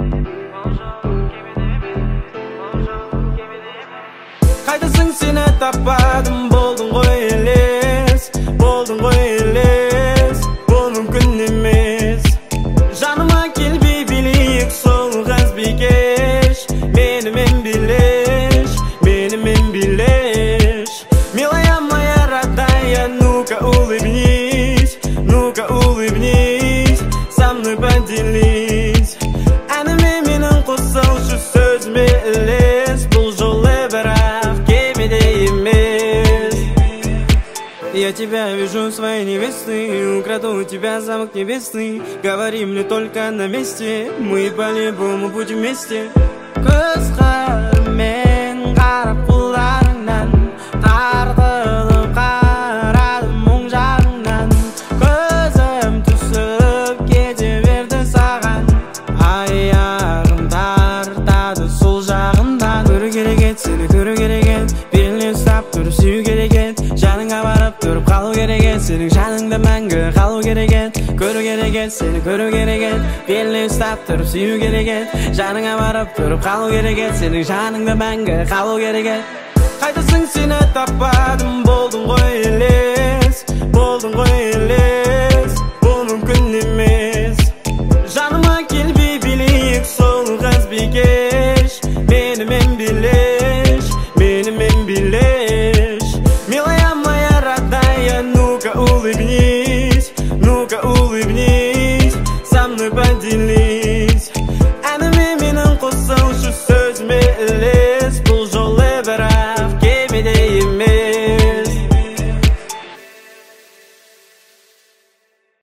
Қайдасың сені таппадым, болдың ғой елес, болдың ғой елес, бұл мүмкін емес. Жаныма келбей билейік сол қыз бикеш, менімен билеш, менімен билеш. Милая моя родная, ну-ка улыбнись, ну-ка улыбнись, со мной поделись. Әніме менің қосылшы сөзіме ілес, бұл жолы бірақ кемеде емес. Я тебя вижу своей невесты, украду у тебя замок небесный. Говори мне только на месте, мы по-любому будем вместе. Көзқармен қарап қолдарыңнан, тартылып қарадым оң жағыңнан. Көзім түсіп кете берді саған, аяғым тартады сол жағымдан. Көру керек еді сені, көру керек еді, беліне ұстап тұрып сүю керек еді. Жаныңа барып тұрып қалу керек еді, сенің жаныңда мәңгі қалу керек еді. Көру керек еді сені, көру керек еді, беліне ұстап тұрып сүю керек еді. Жаныңа барып тұрып қалу керек еді, сенің жаныңда мәңгі қалу керек еді. Қайдасың сені таппадым, болдың ғой елес, болдың ғой елес, бұл мүмкін емес. Жаныма келбей билейік сол қыз бикеш, менімен билеш, менімен билеш. Милая моя родная, ну-ка улыбнись, ну-ка улыбнись, со мной поделись.